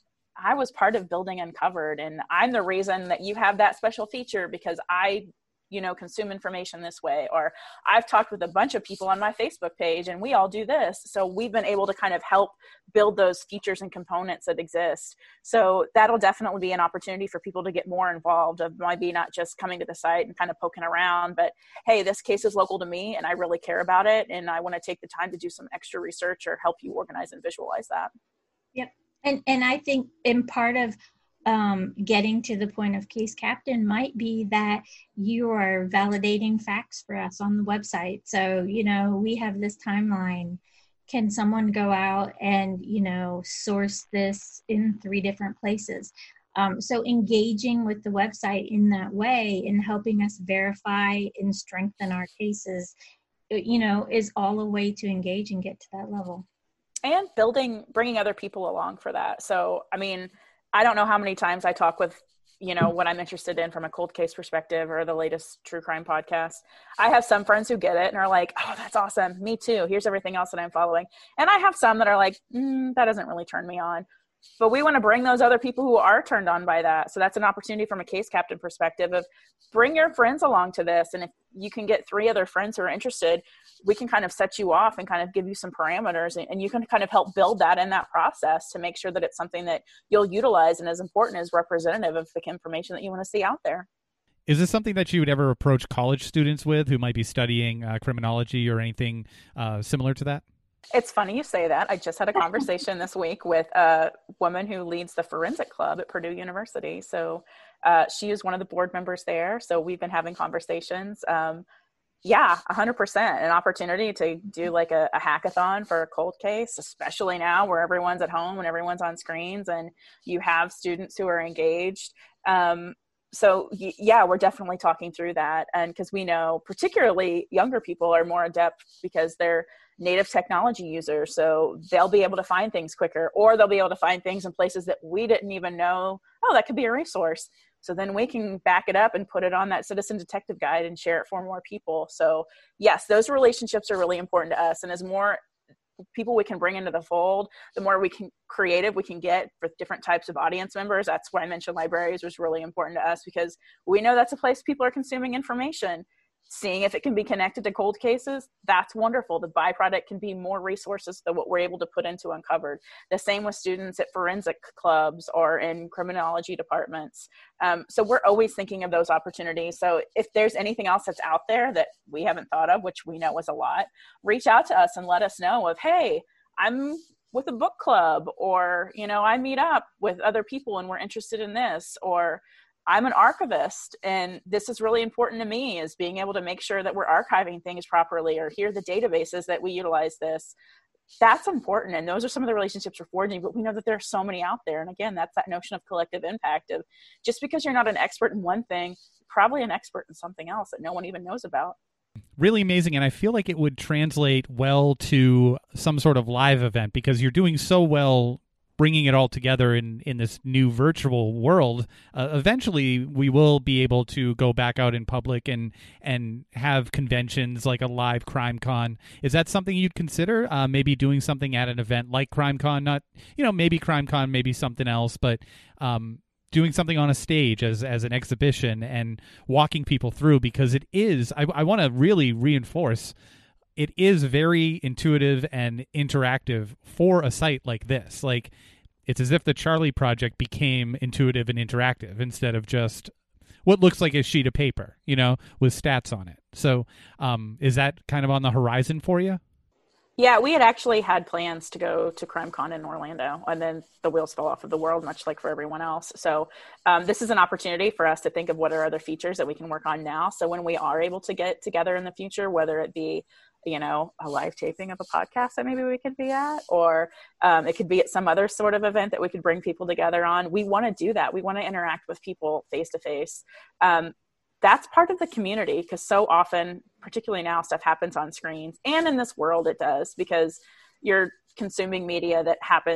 I was part of building Uncovered, and I'm the reason that you have that special feature because I, you know, consume information this way, or I've talked with a bunch of people on my Facebook page and we all do this. So we've been able to kind of help build those features and components that exist. So that'll definitely be an opportunity for people to get more involved, of maybe not just coming to the site and kind of poking around, but hey, this case is local to me and I really care about it. And I want to take the time to do some extra research or help you organize and visualize that. Yep. And, and I think in part of Um, getting to the point of case captain might be that you are validating facts for us on the website. So, you know, we have this timeline. Can someone go out and, you know, source this in three different places? Um, so engaging with the website in that way and helping us verify and strengthen our cases, you know, is all a way to engage and get to that level. And building, bringing other people along for that. So, I mean, I don't know how many times I talk with, you know, what I'm interested in from a cold case perspective or the latest true crime podcast. I have some friends who get it and are like, oh, that's awesome. Me too. Here's everything else that I'm following. And I have some that are like, mm, that doesn't really turn me on. But we want to bring those other people who are turned on by that. So that's an opportunity from a case captain perspective of bring your friends along to this. And if you can get three other friends who are interested, we can kind of set you off and kind of give you some parameters, and you can kind of help build that in that process to make sure that it's something that you'll utilize and is important as representative of the information that you want to see out there. Is this something that you would ever approach college students with who might be studying uh, criminology or anything uh, similar to that? It's funny you say that. I just had a conversation this week with a woman who leads the forensic club at Purdue University. So uh, she is one of the board members there. So we've been having conversations. Um, yeah, one hundred percent an opportunity to do like a, a hackathon for a cold case, especially now where everyone's at home and everyone's on screens and you have students who are engaged. Um, So yeah, we're definitely talking through that. And because we know particularly younger people are more adept because they're native technology users. So they'll be able to find things quicker, or they'll be able to find things in places that we didn't even know, oh, that could be a resource. So then we can back it up and put it on that citizen detective guide and share it for more people. So yes, those relationships are really important to us. And as more people we can bring into the fold, the more we can creative we can get for different types of audience members. That's why I mentioned libraries was really important to us, because we know that's a place people are consuming information. Seeing if it can be connected to cold cases, that's wonderful. The byproduct can be more resources than what we're able to put into Uncovered. The same with students at forensic clubs or in criminology departments. Um, so we're always thinking of those opportunities. So if there's anything else that's out there that we haven't thought of, which we know is a lot, reach out to us and let us know of, hey, I'm with a book club, or, you know, I meet up with other people and we're interested in this, or I'm an archivist and this is really important to me, is being able to make sure that we're archiving things properly, or here are the databases that we utilize this. That's important. And those are some of the relationships we're forging, but we know that there are so many out there. And again, that's that notion of collective impact of just because you're not an expert in one thing, you're probably an expert in something else that no one even knows about. Really amazing. And I feel like it would translate well to some sort of live event, because you're doing so well bringing it all together in, in this new virtual world. Uh, eventually, we will be able to go back out in public and and have conventions like a live CrimeCon. Is that something you'd consider? Uh, maybe doing something at an event like CrimeCon, not, you know, maybe CrimeCon, maybe something else, but um, doing something on a stage as as an exhibition and walking people through, because it is, I, I want to really reinforce, it is very intuitive and interactive for a site like this. Like, it's as if the Charlie Project became intuitive and interactive instead of just what looks like a sheet of paper, you know, with stats on it. So um, is that kind of on the horizon for you? Yeah, we had actually had plans to go to CrimeCon in Orlando, and then the wheels fell off of the world, much like for everyone else. So um, this is an opportunity for us to think of what are other features that we can work on now. So when we are able to get together in the future, whether it be, you know, a live taping of a podcast that maybe we could be at, or um, it could be at some other sort of event that we could bring people together on. We want to do that. We want to interact with people face to face. Um, that's part of the community, because so often, particularly now, stuff happens on screens, and in this world it does, because you're consuming media that happens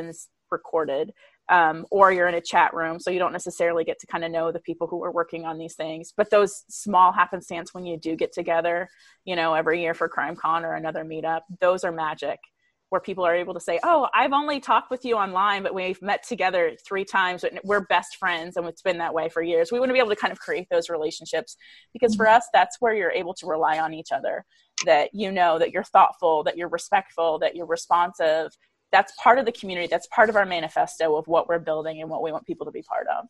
recorded. Um, or you're in a chat room, so you don't necessarily get to kind of know the people who are working on these things. But those small happenstance when you do get together, you know, every year for CrimeCon or another meetup, those are magic, where people are able to say, oh, I've only talked with you online, but we've met together three times, but we're best friends, and it's been that way for years. We want to be able to kind of create those relationships, because for us, that's where you're able to rely on each other, that you know that you're thoughtful, that you're respectful, that you're responsive. That's part of the community. That's part of our manifesto of what we're building and what we want people to be part of.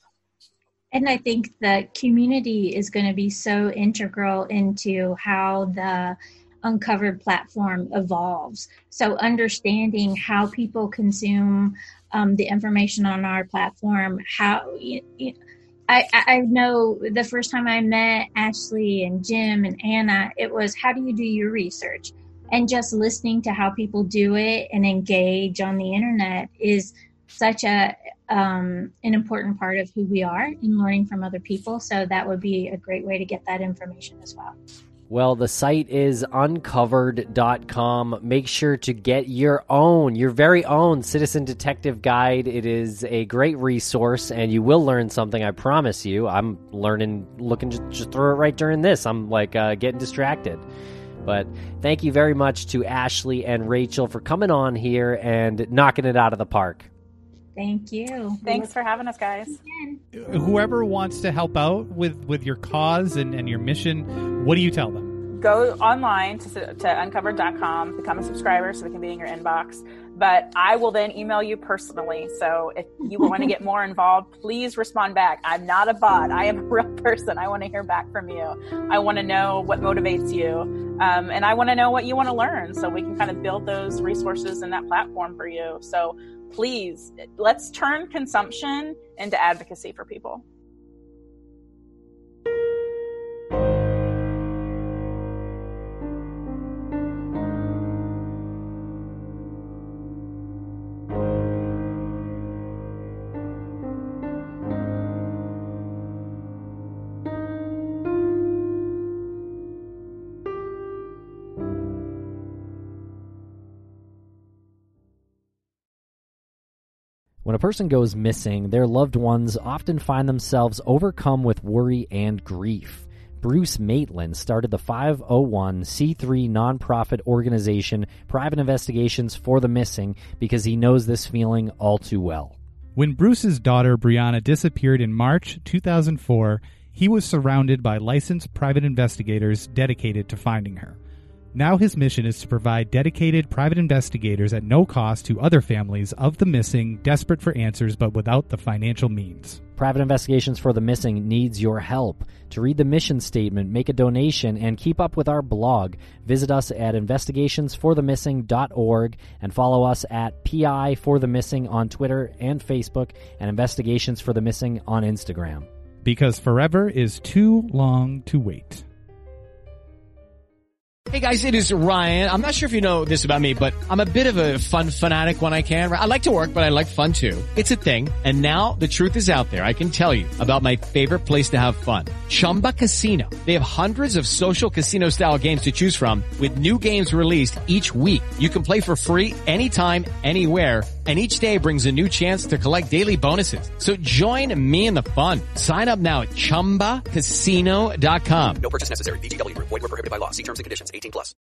And I think the community is going to be so integral into how the Uncovered platform evolves. So understanding how people consume um, the information on our platform, how you, you, I, I know the first time I met Ashley and Jim and Anna, it was, how do you do your research? And just listening to how people do it and engage on the internet is such a um, an important part of who we are in learning from other people. So that would be a great way to get that information as well. Well, the site is uncovered dot com. Make sure to get your own, your very own Citizen Detective Guide. It is a great resource, and you will learn something, I promise you. I'm learning, looking to just throw it right during this. I'm like uh, getting distracted. But thank you very much to Ashley and Rachel for coming on here and knocking it out of the park. Thank you. Thanks for having us, guys. Whoever wants to help out with, with your cause and, and your mission, what do you tell them? Go online to, to uncovered dot com, become a subscriber so we can be in your inbox. But I will then email you personally. So if you want to get more involved, please respond back. I'm not a bot. I am a real person. I want to hear back from you. I want to know what motivates you. Um, and I want to know what you want to learn, so we can kind of build those resources and that platform for you. So please, let's turn consumption into advocacy for people. When a person goes missing, their loved ones often find themselves overcome with worry and grief. Bruce Maitland started the five oh one c three nonprofit organization Private Investigations for the Missing because he knows this feeling all too well. When Bruce's daughter Brianna disappeared in March two thousand four, he was surrounded by licensed private investigators dedicated to finding her. Now his mission is to provide dedicated private investigators at no cost to other families of the missing, desperate for answers but without the financial means. Private Investigations for the Missing needs your help. To read the mission statement, make a donation, and keep up with our blog, visit us at investigations for the missing dot org and follow us at P I for the Missing on Twitter and Facebook and Investigations for the Missing on Instagram. Because forever is too long to wait. Hey guys, it is Ryan. I'm not sure if you know this about me, but I'm a bit of a fun fanatic when I can. I like to work, but I like fun too. It's a thing. And now the truth is out there. I can tell you about my favorite place to have fun. Chumba Casino. They have hundreds of social casino style games to choose from with new games released each week. You can play for free anytime, anywhere. And each day brings a new chance to collect daily bonuses. So join me in the fun. Sign up now at chumba casino dot com. No purchase necessary. V G W Group. Void where prohibited by law. See terms and conditions. eighteen plus.